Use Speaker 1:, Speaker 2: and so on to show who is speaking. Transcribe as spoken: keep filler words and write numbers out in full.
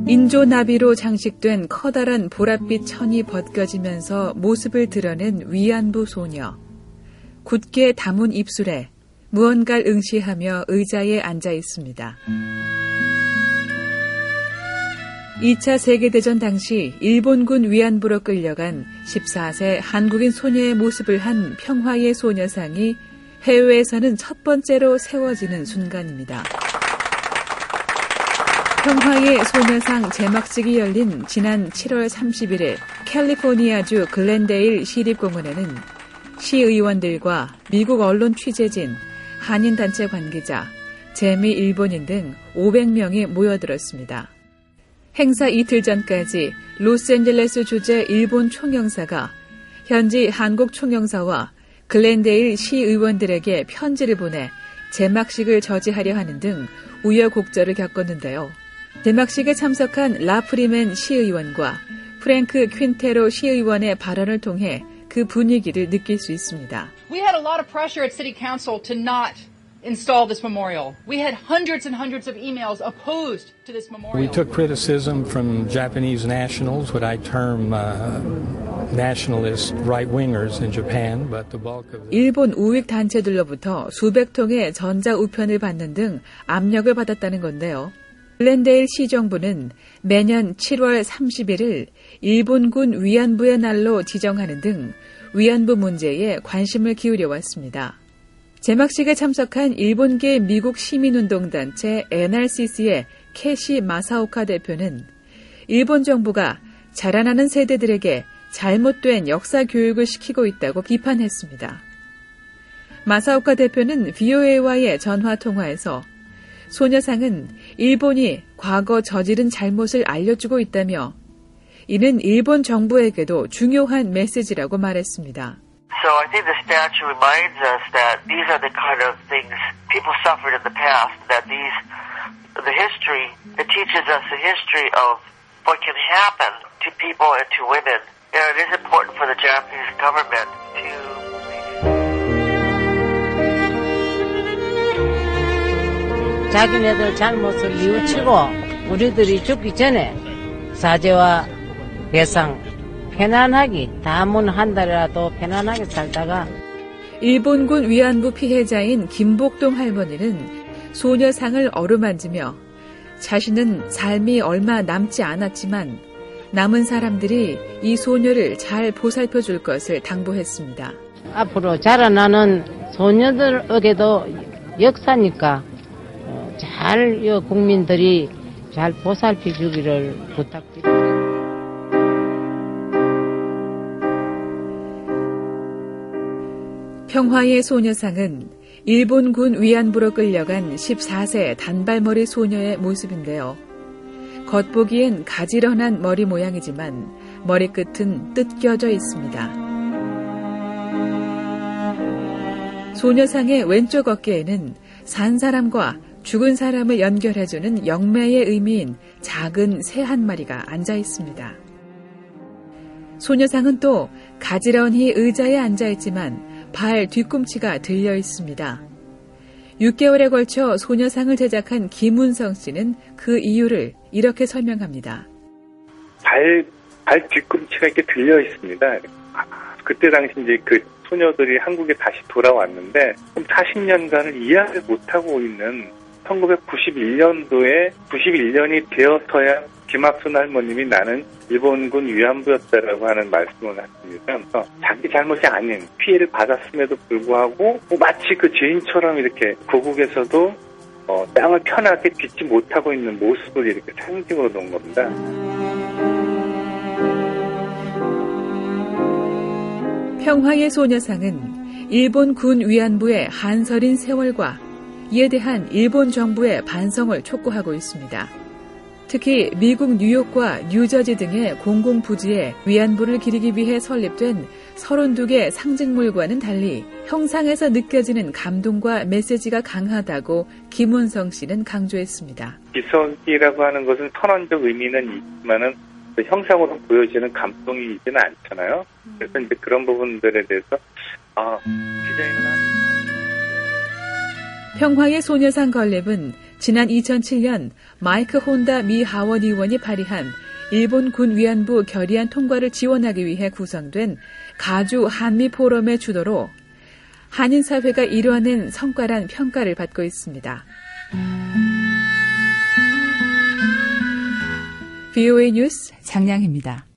Speaker 1: 인조나비로 장식된 커다란 보랏빛 천이 벗겨지면서 모습을 드러낸 위안부 소녀. 굳게 다문 입술에 무언가를 응시하며 의자에 앉아 있습니다. 이 차 세계대전 당시 일본군 위안부로 끌려간 열네 세 한국인 소녀의 모습을 한 평화의 소녀상이 해외에서는 첫 번째로 세워지는 순간입니다. 평화의 소녀상 제막식이 열린 지난 칠월 삼십일일 캘리포니아주 글렌데일 시립공원에는 시의원들과 미국 언론 취재진, 한인단체 관계자, 재미 일본인 등 오백 명이 모여들었습니다. 행사 이틀 전까지 로스앤젤레스 주재 일본 총영사가 현지 한국 총영사와 글렌데일 시의원들에게 편지를 보내 제막식을 저지하려 하는 등 우여곡절을 겪었는데요. 제막식에 참석한 라프리맨 시의원과 프랭크 퀸테로 시의원의 발언을 통해 그 분위기를 느낄 수 있습니다.
Speaker 2: We had a lot of pressure at City Council to not install this memorial. We had hundreds and hundreds of emails opposed to this memorial.
Speaker 3: We took criticism from Japanese nationals, what I term uh, nationalist right-wingers in Japan, but the bulk of the...
Speaker 1: 일본 우익 단체들로부터 수백 통의 전자 우편을 받는 등 압력을 받았다는 건데요. 글렌데일 시정부는 매년 칠월 삼십일을 일본군 위안부의 날로 지정하는 등 위안부 문제에 관심을 기울여 왔습니다. 제막식에 참석한 일본계 미국 시민운동단체 엔알씨씨의 캐시 마사오카 대표는 일본 정부가 자라나는 세대들에게 잘못된 역사 교육을 시키고 있다고 비판했습니다. 마사오카 대표는 브이오에이와의 전화 통화에서 소녀상은 일본이 과거 저지른 잘못을 알려주고 있다며 이는 일본 정부에게도 중요한 메시지라고 말했습니다.
Speaker 4: So I think the statue reminds us that these are the kind of things people suffered in the past, that these, the history, it teaches us the history of what can happen to people and to women. And it is important for the Japanese government to
Speaker 5: 자기네들 잘못을 뉘우치고 우리들이 죽기 전에 사죄와 배상, 편안하게 다문 한 달이라도 편안하게 살다가
Speaker 1: 일본군 위안부 피해자인 김복동 할머니는 소녀상을 어루만지며 자신은 삶이 얼마 남지 않았지만 남은 사람들이 이 소녀를 잘 보살펴 줄 것을 당부했습니다.
Speaker 5: 앞으로 자라나는 소녀들에게도 역사니까 잘 국민들이 잘 보살펴 주기를 부탁드립니다.
Speaker 1: 평화의 소녀상은 일본군 위안부로 끌려간 열네 세 단발머리 소녀의 모습인데요. 겉보기엔 가지런한 머리 모양이지만 머리끝은 뜯겨져 있습니다. 소녀상의 왼쪽 어깨에는 산 사람과 죽은 사람을 연결해주는 영매의 의미인 작은 새 한 마리가 앉아 있습니다. 소녀상은 또 가지런히 의자에 앉아 있지만 발 뒤꿈치가 들려 있습니다. 육 개월에 걸쳐 소녀상을 제작한 김운성 씨는 그 이유를 이렇게 설명합니다.
Speaker 6: 발, 발 뒤꿈치가 이렇게 들려 있습니다. 그때 당시 이제 그 소녀들이 한국에 다시 돌아왔는데 사십 년간을 이해를 못하고 있는 천구백구십일 년도에 구십일 년이 되어서야 김학순 할머님이 나는 일본군 위안부였다라고 하는 말씀을 하십니다. 그래서 자기 잘못이 아닌 피해를 받았음에도 불구하고 마치 그 죄인처럼 이렇게 고국에서도 어, 땅을 편하게 딛지 못하고 있는 모습을 이렇게 상징으로 놓은 겁니다.
Speaker 1: 평화의 소녀상은 일본 군 위안부의 한설인 세월과 이에 대한 일본 정부의 반성을 촉구하고 있습니다. 특히 미국 뉴욕과 뉴저지 등의 공공부지에 위안부를 기리기 위해 설립된 서른두 개 상징물과는 달리 형상에서 느껴지는 감동과 메시지가 강하다고 김운성 씨는 강조했습니다.
Speaker 6: 기석이라고 하는 것은 선언적 의미는 있지만은 형상으로 보여지는 감동이 있지는 않잖아요. 그래서 이제 그런 부분들에 대해서 아, 디자인을 하는
Speaker 1: 평화의 소녀상 건립은 지난 이천칠 년 마이크 혼다 미 하원 의원이 발의한 일본 군 위안부 결의안 통과를 지원하기 위해 구성된 가주 한미 포럼의 주도로 한인사회가 이뤄낸 성과란 평가를 받고 있습니다. 브이오에이 뉴스 장량희입니다.